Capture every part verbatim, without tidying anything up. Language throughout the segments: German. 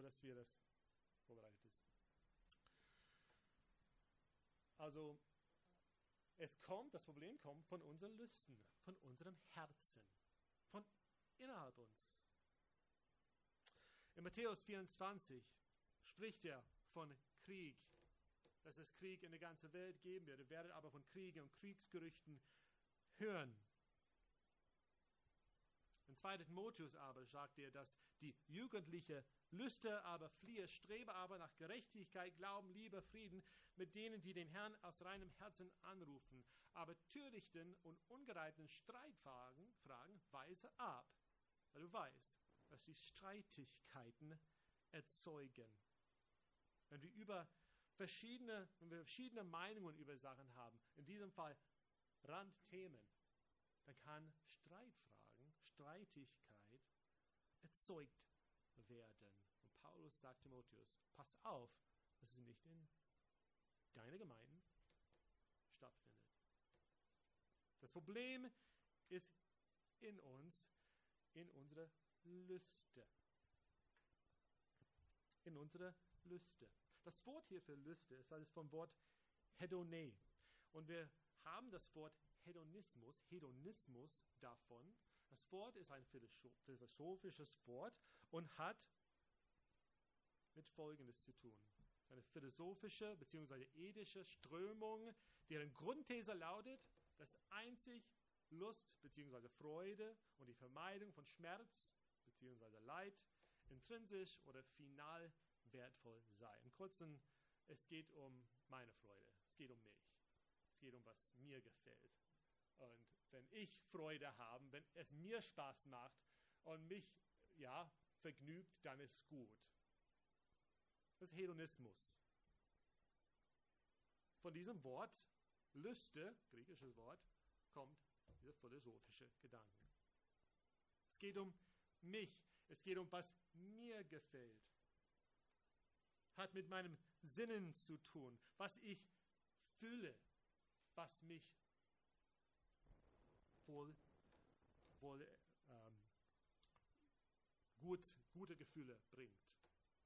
dass wir das vorbereitet ist. Also, es kommt, das Problem kommt von unseren Lüsten, von unserem Herzen, von innerhalb uns. In Matthäus vierundzwanzig spricht er von Krieg, dass es Krieg in der ganzen Welt geben wird. Ihr werdet aber von Kriegen und Kriegsgerüchten hören. Im zweiten Timotheus aber sagt er, dass die jugendliche Lüste aber fliehe, strebe aber nach Gerechtigkeit, Glauben, Liebe, Frieden mit denen, die den Herrn aus reinem Herzen anrufen. Aber törichten und ungereihten Streitfragen Fragen weise ab, weil du weißt, dass die Streitigkeiten erzeugen. Wenn wir über verschiedene, wenn wir verschiedene Meinungen über Sachen haben, in diesem Fall Randthemen, dann kann Streitfragen, Streitigkeit erzeugt werden. Und Paulus sagt Timotheus, pass auf, dass es nicht in deiner Gemeinde stattfindet. Das Problem ist in uns, in unserer Lüste. In unserer Lüste. Das Wort hier für Lüste ist alles vom Wort Hedone. Und wir haben das Wort Hedonismus, Hedonismus davon. Das Wort ist ein philosophisches Wort und hat mit Folgendes zu tun. Es ist eine philosophische bzw. ethische Strömung, deren Grundthese lautet, dass einzig Lust bzw. Freude und die Vermeidung von Schmerz bzw. Leid intrinsisch oder final wertvoll sei. Im Kurzen, es geht um meine Freude, es geht um mich, es geht um was mir gefällt. Und wenn ich Freude habe, wenn es mir Spaß macht und mich ja, vergnügt, dann ist gut. Das ist Hedonismus. Von diesem Wort, Lüste, griechisches Wort, kommt dieser philosophische Gedanke. Es geht um mich, es geht um was mir gefällt. Hat mit meinem Sinnen zu tun, was ich fühle, was mich wohl, wohl ähm, gut, gute Gefühle bringt.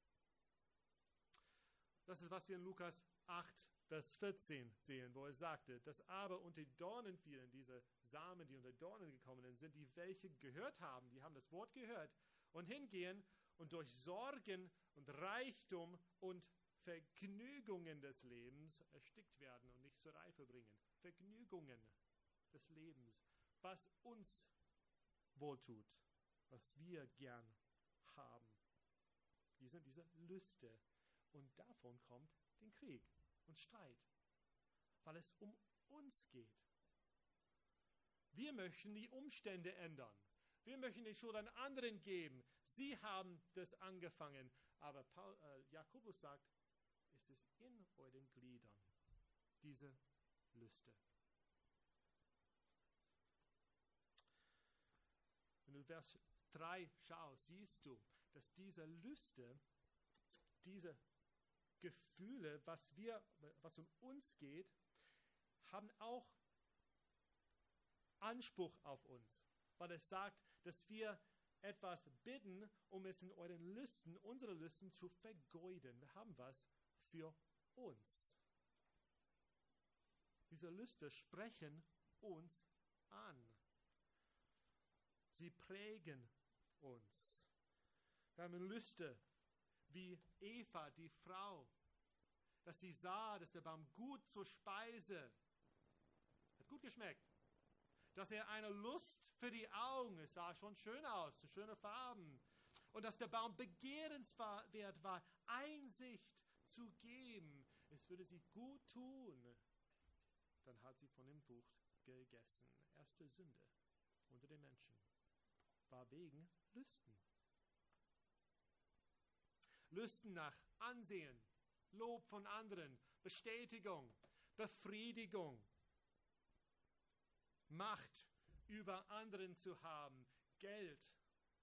Das ist, was wir in Lukas acht, Vers vierzehn sehen, wo er sagte, dass aber unter die Dornen fielen, diese Samen, die unter Dornen gekommen sind, die welche gehört haben, die haben das Wort gehört und hingehen und durch Sorgen und Reichtum und Vergnügungen des Lebens erstickt werden und nicht zur Reife bringen. Vergnügungen des Lebens, was uns wohltut, was wir gern haben. Die sind diese Lüste. Und davon kommt den Krieg und Streit, weil es um uns geht. Wir möchten die Umstände ändern. Wir möchten die Schuld an anderen geben. Sie haben das angefangen. Aber Paul, äh, Jakobus sagt, es ist in euren Gliedern, diese Lüste. Wenn du Vers drei schaust, siehst du, dass diese Lüste, diese Gefühle, was wir, was um uns geht, haben auch Anspruch auf uns, weil es sagt, dass wir etwas bitten, um es in euren Lüsten, unsere Lüsten zu vergeuden. Wir haben was für uns. Diese Lüste sprechen uns an. Sie prägen uns. Wir haben Lüste wie Eva, die Frau, dass sie sah, dass der Baum gut zur Speise, hat gut geschmeckt, dass er eine Lust für die Augen, es sah schon schön aus, schöne Farben, und dass der Baum begehrenswert war, Einsicht zu geben, es würde sie gut tun. Dann hat sie von dem Frucht gegessen. Erste Sünde unter den Menschen war wegen Lüsten. Lüsten nach Ansehen, Lob von anderen, Bestätigung, Befriedigung, Macht über anderen zu haben, Geld.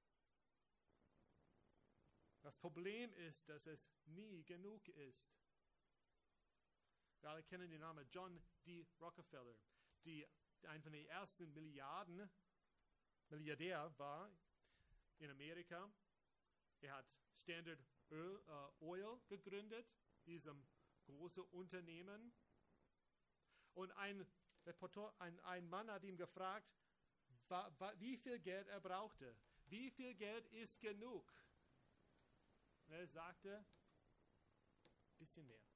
Das Problem ist, dass es nie genug ist. Wir alle kennen den Namen John D. Rockefeller, die einer von den ersten Milliarden, Milliardär war in Amerika. Er hat Standard Oil, äh, Oil gegründet, diesem großen Unternehmen. Und ein, Reporter, ein, ein Mann hat ihm gefragt, wa, wa, wie viel Geld er brauchte. Wie viel Geld ist genug? Und er sagte, ein bisschen mehr.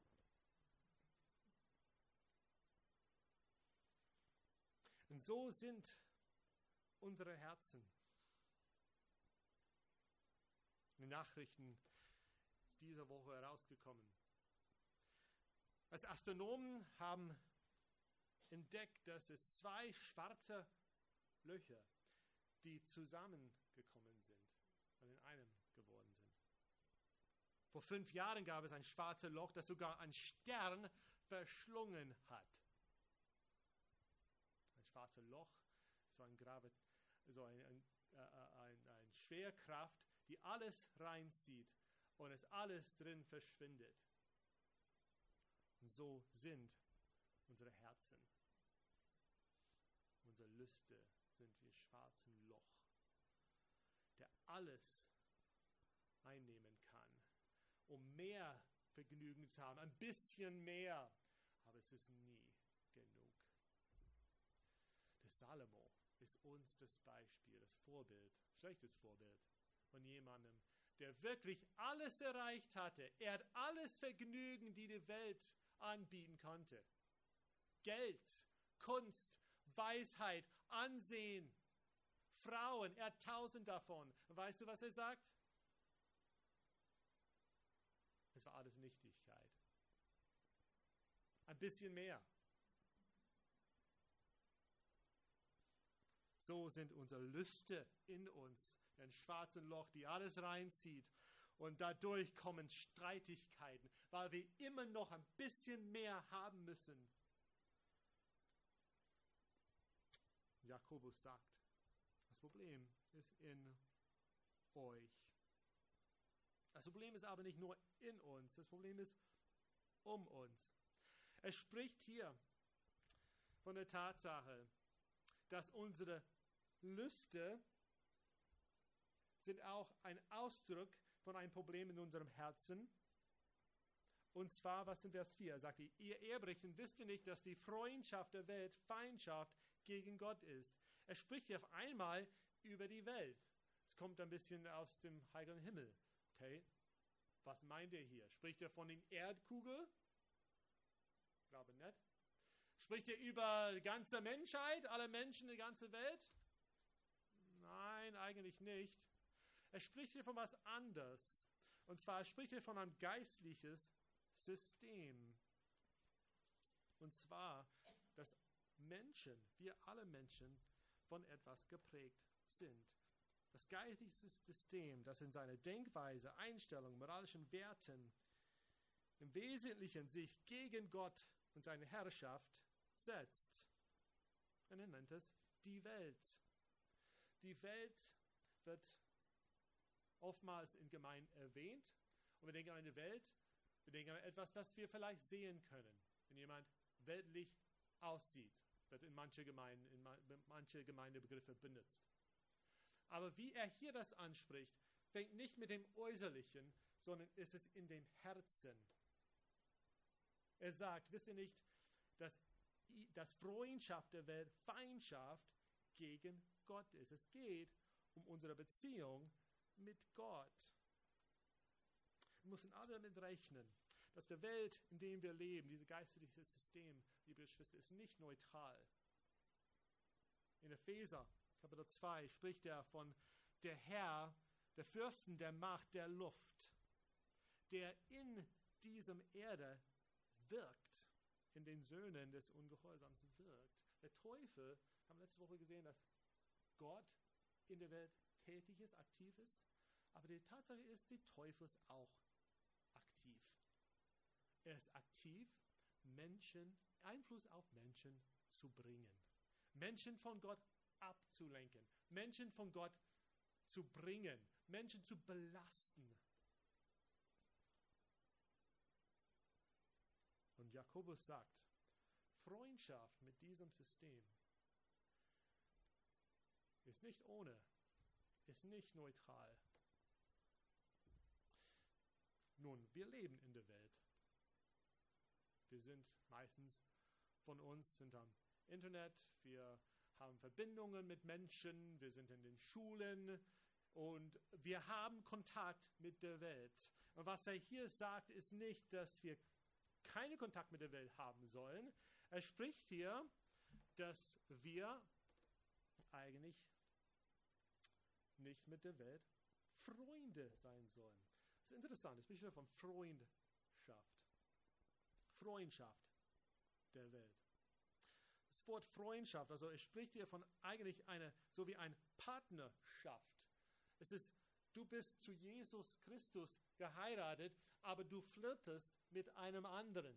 Und so sind unsere Herzen. Die Nachrichten ist diese Woche herausgekommen. Als Astronomen haben entdeckt, dass es zwei schwarze Löcher, die zusammengekommen sind und in einem geworden sind. Vor fünf Jahren gab es ein schwarzes Loch, das sogar einen Stern verschlungen hat. Ein schwarzes Loch, so ein Gravi- so ein, ein, äh, ein, ein Schwerkraft, die alles reinzieht und es alles drin verschwindet. Und so sind unsere Herzen. Unsere Lüste sind wie schwarzes Loch, der alles einnehmen kann, um mehr Vergnügen zu haben, ein bisschen mehr, aber es ist nie genug. Der Salomo ist uns das Beispiel, das Vorbild, schlechtes Vorbild von jemandem, der wirklich alles erreicht hatte. Er hat alles Vergnügen, die die Welt anbieten konnte. Geld, Kunst, Weisheit, Ansehen, Frauen, er hat tausend davon. Und weißt du, was er sagt? Es war alles Nichtigkeit. Ein bisschen mehr. So sind unsere Lüste in uns, ein schwarzes Loch, die alles reinzieht. Und dadurch kommen Streitigkeiten, weil wir immer noch ein bisschen mehr haben müssen. Jakobus sagt, das Problem ist in euch. Das Problem ist aber nicht nur in uns, das Problem ist um uns. Er spricht hier von der Tatsache, dass unsere Lüste sind auch ein Ausdruck von einem Problem in unserem Herzen. Und zwar, was in Vers vier? Er sagt, ihr Ehebrechen, wisst ihr nicht, dass die Freundschaft der Welt Feindschaft gegen Gott ist? Er spricht hier auf einmal über die Welt. Es kommt ein bisschen aus dem heiligen Himmel. Okay, was meint er hier? Spricht er von der Erdkugel? Ich glaube nicht. Spricht er über die ganze Menschheit, alle Menschen, die ganze Welt? Nein, eigentlich nicht. Er spricht hier von was anderes. Und zwar spricht er von einem geistlichen System. Und zwar, dass Menschen, wir alle Menschen, von etwas geprägt sind. Das geistliche System, das in seiner Denkweise, Einstellung, moralischen Werten im Wesentlichen sich gegen Gott und seine Herrschaft setzt. Und er nennt es die Welt. Die Welt wird oftmals in Gemeinden erwähnt. Und wir denken an eine Welt, wir denken an etwas, das wir vielleicht sehen können. Wenn jemand weltlich aussieht, wird in manche Gemeinden, in manche Gemeindebegriffe benutzt. Aber wie er hier das anspricht, fängt nicht mit dem Äußerlichen, sondern ist es in den Herzen. Er sagt, wisst ihr nicht, dass, dass Freundschaft der Welt Feindschaft gegen Gott ist. Es geht um unsere Beziehung mit Gott. Wir müssen alle damit rechnen, dass die Welt, in der wir leben, dieses geistliche System, liebe Geschwister, ist nicht neutral. In Epheser Kapitel zwei spricht er von der Herr, der Fürsten der Macht der Luft, der in diesem Erde wirkt, in den Söhnen des Ungehorsams wirkt. Der Teufel, haben wir letzte Woche gesehen, dass Gott in der Welt tätig ist, aktiv ist, aber die Tatsache ist, der Teufel ist auch aktiv. Er ist aktiv, Menschen, Einfluss auf Menschen zu bringen, Menschen von Gott abzulenken, Menschen von Gott zu bringen, Menschen zu belasten. Und Jakobus sagt, Freundschaft mit diesem System ist nicht ohne, ist nicht neutral. Nun, wir leben in der Welt. Wir sind meistens von uns sind am Internet, wir haben Verbindungen mit Menschen, wir sind in den Schulen und wir haben Kontakt mit der Welt. Und was er hier sagt, ist nicht, dass wir keinen Kontakt mit der Welt haben sollen. Er spricht hier, dass wir eigentlich nicht mit der Welt Freunde sein sollen. Das ist interessant, es spricht hier von Freundschaft. Freundschaft der Welt. Das Wort Freundschaft, also es spricht hier von eigentlich einer, so wie eine Partnerschaft. Es ist, du bist zu Jesus Christus geheiratet, aber du flirtest mit einem anderen.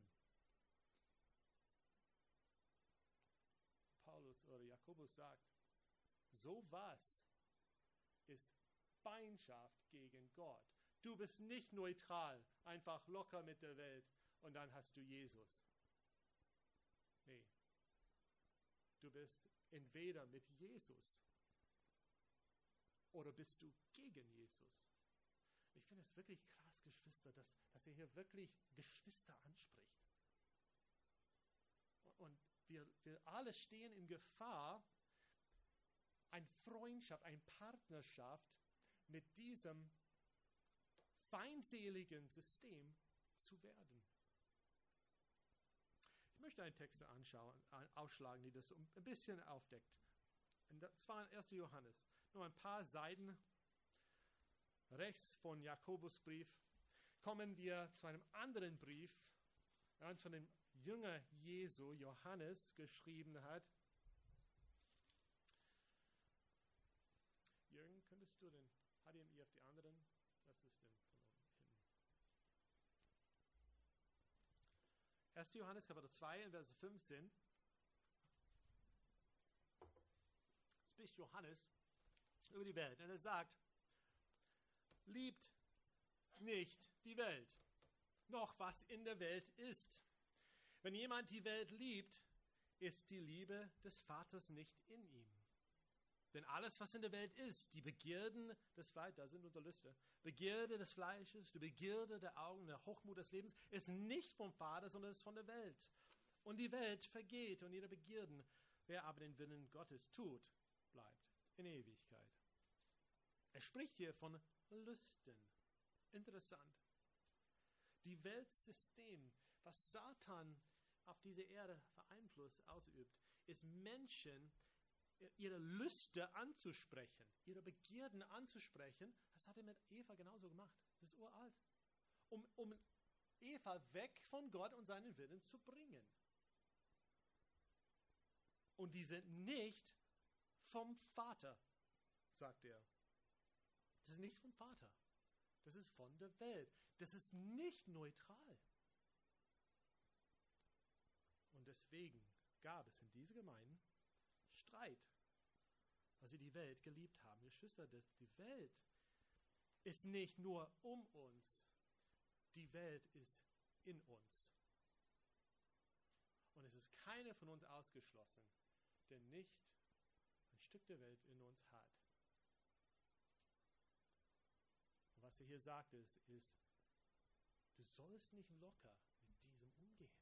Paulus oder Jakobus sagt, sowas ist Feindschaft gegen Gott. Du bist nicht neutral, einfach locker mit der Welt und dann hast du Jesus. Nee. Du bist entweder mit Jesus oder bist du gegen Jesus. Ich finde es wirklich krass, Geschwister, dass, dass er hier wirklich Geschwister anspricht. Und wir, wir alle stehen in Gefahr, eine Freundschaft, eine Partnerschaft mit diesem feindseligen System zu werden. Ich möchte einen Text anschauen, ausschlagen, die das ein bisschen aufdeckt. Und das war erster Johannes. Nur ein paar Seiten rechts von Jakobus Brief kommen wir zu einem anderen Brief, der von dem Jünger Jesu, Johannes, geschrieben hat. Jürgen, könntest du den H D M I auf die anderen? Das ist den von unten hin. erster Johannes Kapitel zwei, Vers fünfzehn. Spricht Johannes über die Welt. Und er sagt, liebt nicht die Welt, noch was in der Welt ist. Wenn jemand die Welt liebt, ist die Liebe des Vaters nicht in ihm. Denn alles, was in der Welt ist, die Begierden des Fleisches, da sind unsere Liste, Begierde des Fleisches, die Begierde der Augen, der Hochmut des Lebens, ist nicht vom Vater, sondern ist von der Welt. Und die Welt vergeht und ihre Begierden. Wer aber den Willen Gottes tut, bleibt in Ewigkeit. Er spricht hier von Lüsten. Interessant. Die Weltsystem, was Satan auf diese Erde für Einfluss ausübt, ist Menschen ihre Lüste anzusprechen, ihre Begierden anzusprechen. Das hat er mit Eva genauso gemacht. Das ist uralt. Um, um Eva weg von Gott und seinen Willen zu bringen. Und die sind nicht vom Vater, sagt er. Das ist nicht vom Vater. Das ist von der Welt. Das ist nicht neutral. Und deswegen gab es in dieser Gemeinde Streit, weil sie die Welt geliebt haben. Geschwister, die Welt ist nicht nur um uns, die Welt ist in uns. Und es ist keiner von uns ausgeschlossen, der nicht ein Stück der Welt in uns hat. Und was er hier sagt, ist, ist, du sollst nicht locker mit diesem umgehen.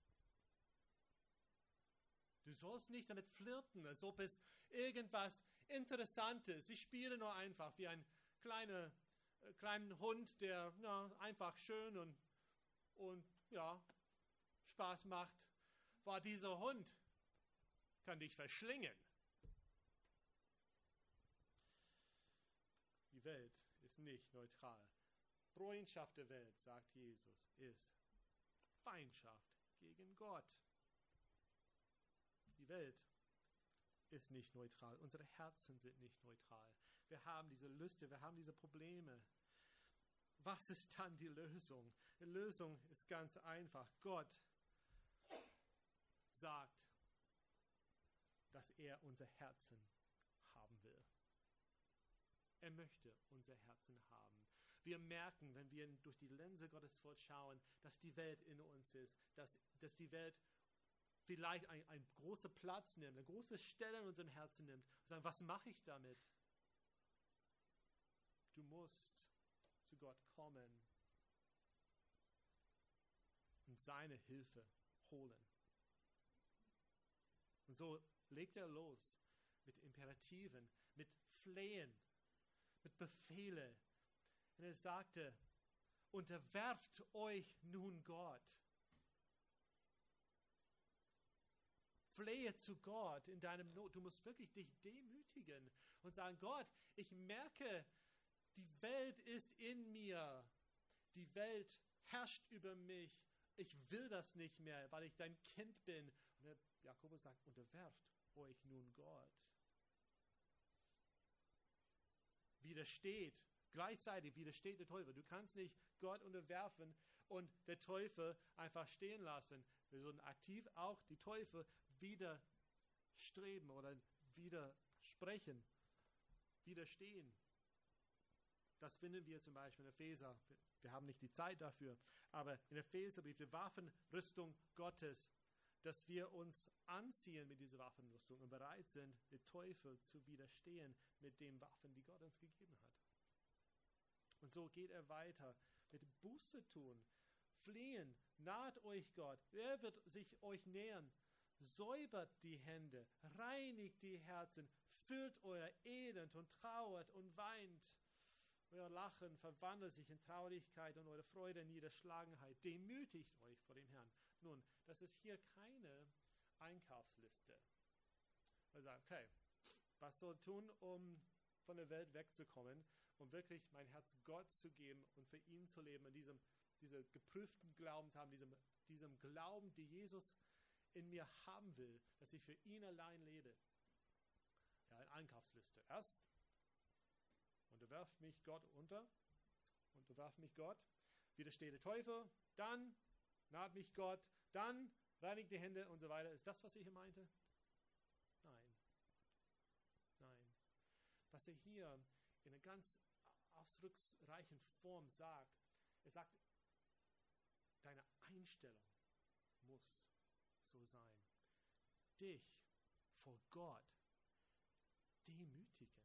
Du sollst nicht damit flirten, als ob es irgendwas Interessantes ist. Ich spiele nur einfach wie ein kleiner, äh, kleiner Hund, der na, einfach schön und, und ja, Spaß macht. War dieser Hund, kann dich verschlingen. Die Welt ist nicht neutral. Freundschaft der Welt, sagt Jesus, ist Feindschaft gegen Gott. Die Welt ist nicht neutral. Unsere Herzen sind nicht neutral. Wir haben diese Lüste, wir haben diese Probleme. Was ist dann die Lösung? Die Lösung ist ganz einfach. Gott sagt, dass er unser Herzen haben will. Er möchte unser Herzen haben. Wir merken, wenn wir durch die Linse Gottes Wort schauen, dass die Welt in uns ist, dass, dass die Welt vielleicht ein, ein großer Platz nimmt, eine große Stelle in unserem Herzen nimmt und sagen, was mache ich damit? Du musst zu Gott kommen seine Hilfe holen. Und so legt er los mit Imperativen, mit Flehen, mit Befehle. Und er sagte, unterwerft euch nun Gott. Flehe zu Gott in deinem Not. Du musst wirklich dich demütigen und sagen, Gott, ich merke, die Welt ist in mir. Die Welt herrscht über mich. Ich will das nicht mehr, weil ich dein Kind bin. Und der Jakobus sagt, unterwerft euch nun Gott. Widersteht, gleichzeitig widersteht der Teufel. Du kannst nicht Gott unterwerfen und der Teufel einfach stehen lassen. Wir sollen aktiv auch die Teufel widerstreben oder widersprechen, widerstehen. Das finden wir zum Beispiel in Epheser. Wir haben nicht die Zeit dafür, aber in Epheserbrief, die Waffenrüstung Gottes, dass wir uns anziehen mit dieser Waffenrüstung und bereit sind, den Teufel zu widerstehen mit den Waffen, die Gott uns gegeben hat. Und so geht er weiter mit Buße tun, flehen, naht euch Gott. Er wird sich euch nähern. Säubert die Hände, reinigt die Herzen, füllt euer Elend und trauert und weint. Euer Lachen verwandelt sich in Traurigkeit und eure Freude in Niederschlagenheit. Demütigt euch vor dem Herrn. Nun, das ist hier keine Einkaufsliste. Man sagt, okay, was soll ich tun, um von der Welt wegzukommen, um wirklich mein Herz Gott zu geben und für ihn zu leben, in diesem, diesem geprüften Glauben zu haben, diesem, diesem Glauben, die Jesus in mir haben will, dass ich für ihn allein lebe. Ja, eine Einkaufsliste. Erst unterwerf mich Gott unter, unterwerf mich Gott, widerstehe der Teufel, dann naht mich Gott, dann reinigt die Hände und so weiter. Ist das, was er hier meinte? Nein. Nein. Was er hier in einer ganz ausdrucksreichen Form sagt, er sagt, deine Einstellung muss so sein. Dich vor Gott demütigen.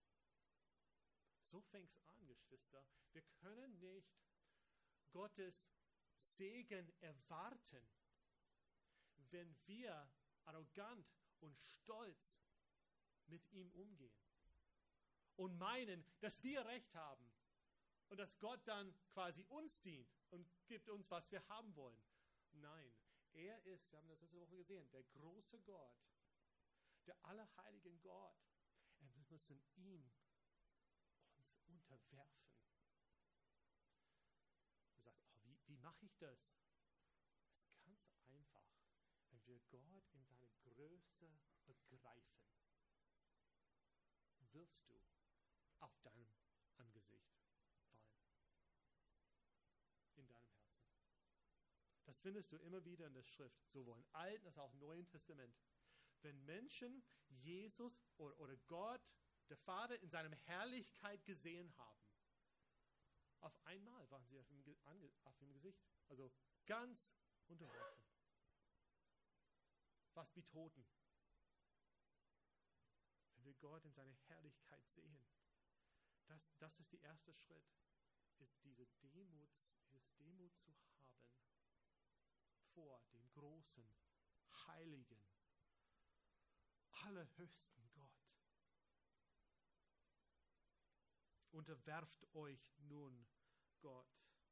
So fängt es an, Geschwister. Wir können nicht Gottes Segen erwarten, wenn wir arrogant und stolz mit ihm umgehen und meinen, dass wir Recht haben und dass Gott dann quasi uns dient und gibt uns, was wir haben wollen. Nein, er ist, wir haben das letzte Woche gesehen, der große Gott, der allerheilige Gott. Und wir müssen ihm uns unterwerfen. Er sagt, oh, wie, wie mache ich das? Das ist ganz einfach, wenn wir Gott in seine Größe begreifen, wirst du auf deinem Angesicht fallen. In deinem Herzen. Das findest du immer wieder in der Schrift, sowohl im Alten als auch im Neuen Testament. Wenn Menschen Jesus oder, oder Gott, der Vater, in seiner Herrlichkeit gesehen haben, auf einmal waren sie auf dem, auf dem Gesicht, also ganz unterworfen. Fast wie Toten. Wenn wir Gott in seiner Herrlichkeit sehen, das, das ist der erste Schritt, ist diese Demut, dieses Demut zu haben vor dem großen, heiligen, allerhöchsten Gott. Unterwerft euch nun Gott.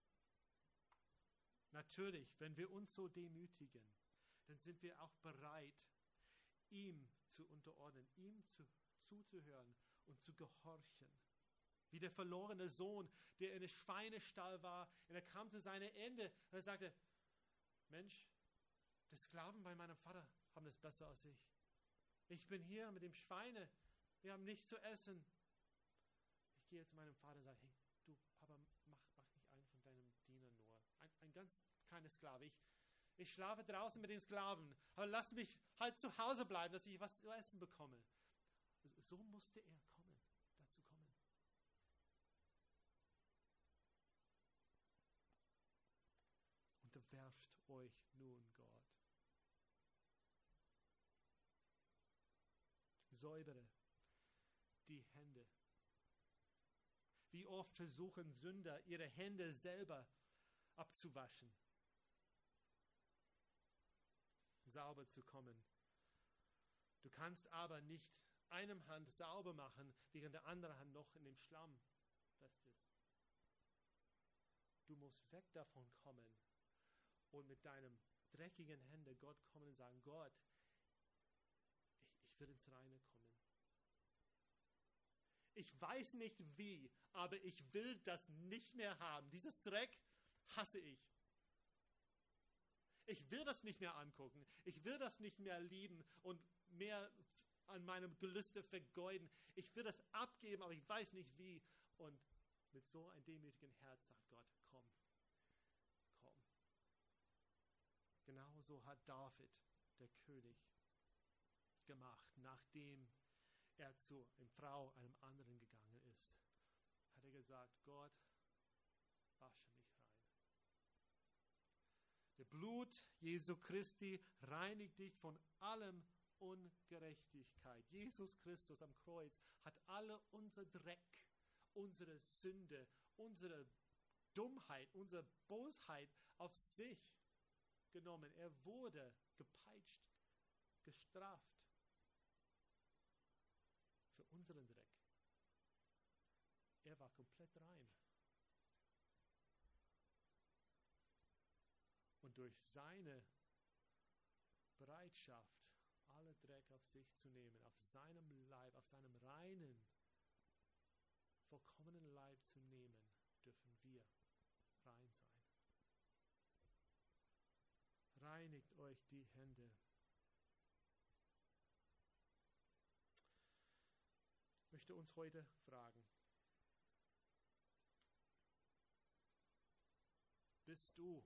Natürlich, wenn wir uns so demütigen, dann sind wir auch bereit, ihm zu unterordnen, ihm zu, zuzuhören und zu gehorchen. Wie der verlorene Sohn, der in einem Schweinestall war, und er kam zu seinem Ende und er sagte, Mensch, die Sklaven bei meinem Vater haben es besser als ich. Ich bin hier mit dem Schweine, wir haben nichts zu essen. Ich gehe zu meinem Vater und sage, hey, du Papa, mach, mach mich einen von deinem Dienern nur. Ein, ein ganz kleiner Sklave. Ich, ich schlafe draußen mit dem Sklaven, aber lass mich halt zu Hause bleiben, dass ich was zu essen bekomme. So musste er kommen, dazu kommen. Unterwerft euch nun Gott. Säubere die Hände. Wie oft versuchen Sünder, ihre Hände selber abzuwaschen. sauber zu kommen. Du kannst aber nicht einem Hand sauber machen, während der andere Hand noch in dem Schlamm fest ist. Du musst weg davon kommen und mit deinem dreckigen Hände Gott kommen und sagen, Gott, ich, ich will ins Reine kommen. Ich weiß nicht wie, aber ich will das nicht mehr haben. Dieses Dreck hasse ich. Ich will das nicht mehr angucken. Ich will das nicht mehr lieben und mehr an meinem Gelüste vergeuden. Ich will das abgeben, aber ich weiß nicht wie. Und mit so einem demütigen Herz sagt Gott, komm, komm. Genauso hat David, der König, gemacht, nachdem er zu einer Frau, einem anderen gegangen ist. Hat er gesagt, Gott, wasche mich rein. Der Blut Jesu Christi reinigt dich von allem Ungerechtigkeit. Jesus Christus am Kreuz hat alle unser Dreck, unsere Sünde, unsere Dummheit, unsere Bosheit auf sich genommen. Er wurde gepeitscht, gestraft für unseren Dreck. Er war komplett rein. Und durch seine Bereitschaft, alle Dreck auf sich zu nehmen, auf seinem Leib, auf seinem reinen, vollkommenen Leib zu nehmen, dürfen wir rein sein. Reinigt euch die Hände. Ich möchte uns heute fragen, bist du,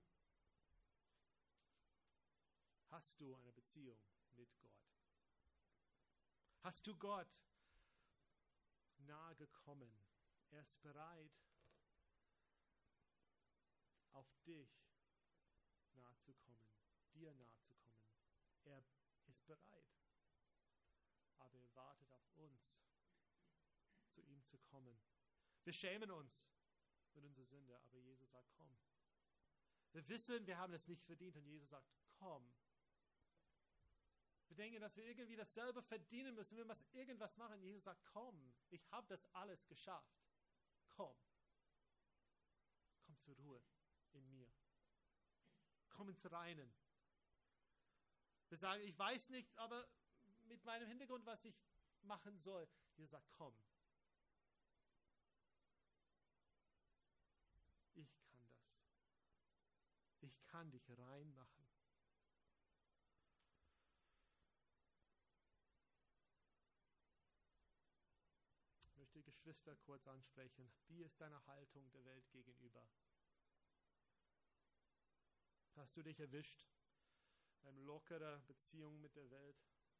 hast du eine Beziehung mit Gott? Hast du Gott nahe gekommen? Er ist bereit, auf dich nahe zu kommen, dir nahe zu kommen. Er ist bereit, aber er wartet auf uns, zu ihm zu kommen. Wir schämen uns mit unserer Sünde, aber Jesus sagt, komm. Wir wissen, wir haben es nicht verdient und Jesus sagt, komm. Wir denken, dass wir irgendwie dasselbe verdienen müssen, wir müssen irgendwas machen. Jesus sagt, komm, ich habe das alles geschafft. Komm. Komm zur Ruhe in mir. Komm ins Reinen. Wir sagen, ich weiß nicht, aber mit meinem Hintergrund, was ich machen soll. Jesus sagt, komm. Ich kann das. Ich kann dich reinmachen. Ich möchte die Geschwister kurz ansprechen. Wie ist deine Haltung der Welt gegenüber? Hast du dich erwischt in einer lockeren Beziehung mit der Welt?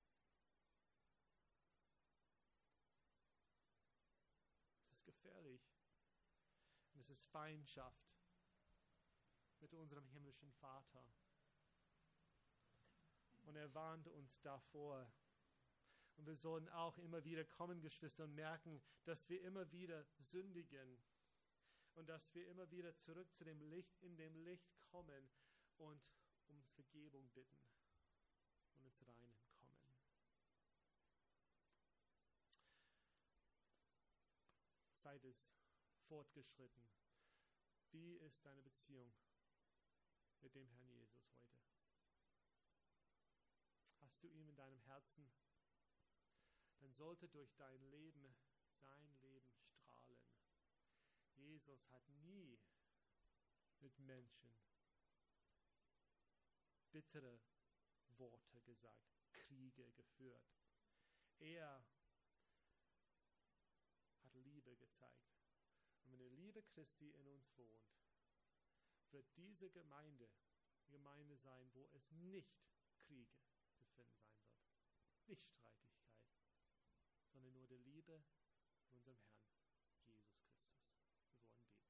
Es ist gefährlich. Und es ist Feindschaft mit unserem himmlischen Vater. Und er warnt uns davor. Und wir sollen auch immer wieder kommen, Geschwister, und merken, dass wir immer wieder sündigen. Und dass wir immer wieder zurück zu dem Licht, in dem Licht kommen und um Vergebung bitten und ins Reinen kommen. Zeit ist fortgeschritten. Wie ist deine Beziehung mit dem Herrn Jesus heute? Hast du ihn in deinem Herzen? Dann sollte durch dein Leben sein Leben strahlen. Jesus hat nie mit Menschen bittere Worte gesagt, Kriege geführt. Er hat Liebe gezeigt. Und wenn die Liebe Christi in uns wohnt, wird diese Gemeinde eine Gemeinde sein, wo es nicht Kriege zu finden sein wird. Nicht Streitigkeit, sondern nur die Liebe von unserem Herrn, Jesus Christus. Wir wollen beten.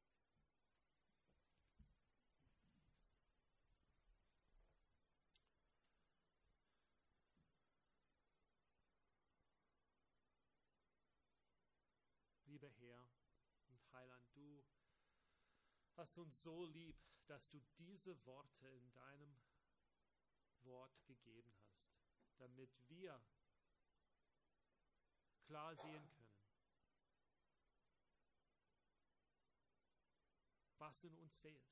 Lieber Herr und Heiland, du hast uns so lieb, dass du diese Worte in deinem Wort gegeben hast, damit wir klar sehen können, was in uns fehlt.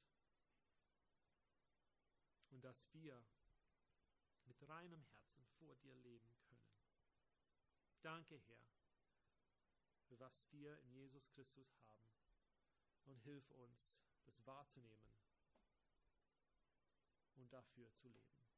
Und dass wir mit reinem Herzen vor dir leben können. Danke, Herr, für was wir in Jesus Christus haben. Und hilf uns, das wahrzunehmen und dafür zu leben.